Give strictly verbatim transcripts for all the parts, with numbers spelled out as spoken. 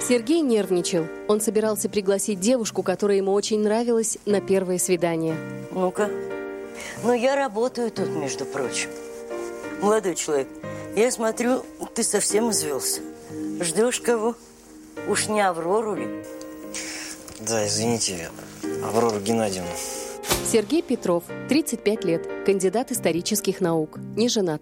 Сергей нервничал. Он собирался пригласить девушку, которая ему очень нравилась, на первое свидание. Ну-ка. Ну, я работаю тут, между прочим. Молодой человек, я смотрю, ты совсем извелся. Ждешь кого? Уж не Аврору ли? Да, извините, Аврору Геннадьевну. Сергей Петров, тридцать пять лет, кандидат исторических наук, не женат.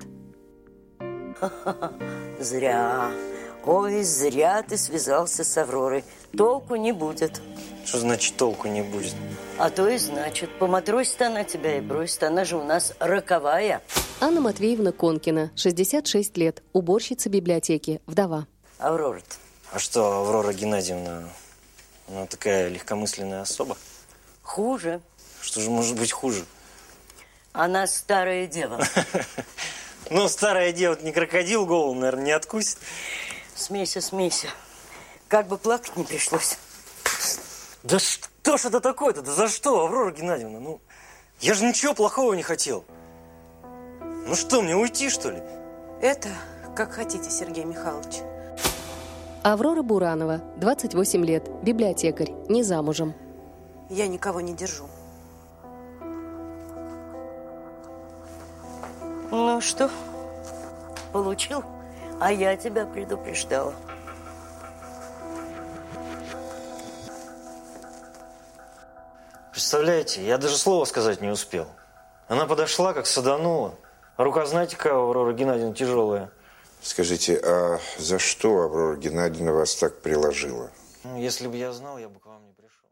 Зря. Ой, зря ты связался с Авророй. Толку не будет. Что значит толку не будет? А то и значит. Поматросит она тебя и бросит. Она же у нас роковая. Анна Матвеевна Конкина, шестьдесят шесть лет, уборщица библиотеки, вдова. Аврора-то? А что, Аврора Геннадьевна, она такая легкомысленная особа? Хуже. Что же может быть хуже? Она старая дева. Ну, старая дева не крокодил, голову, наверное, не откусит. Смейся, смейся. Как бы плакать не пришлось. Да что ж это такое-то? Да за что, Аврора Геннадьевна? Ну, я же ничего плохого не хотел. Ну что, мне уйти, что ли? Это как хотите, Сергей Михайлович. Аврора Буранова, двадцать восемь лет, библиотекарь, не замужем. Я никого не держу. Ну что, получил? А я тебя предупреждала. Представляете, я даже слова сказать не успел. Она подошла, как саданула. А рука, знаете, какая у Авроры Геннадьевны тяжелая? Скажите, а за что Аврора Геннадьевна вас так приложила? Ну, если бы я знал, я бы к вам не пришел.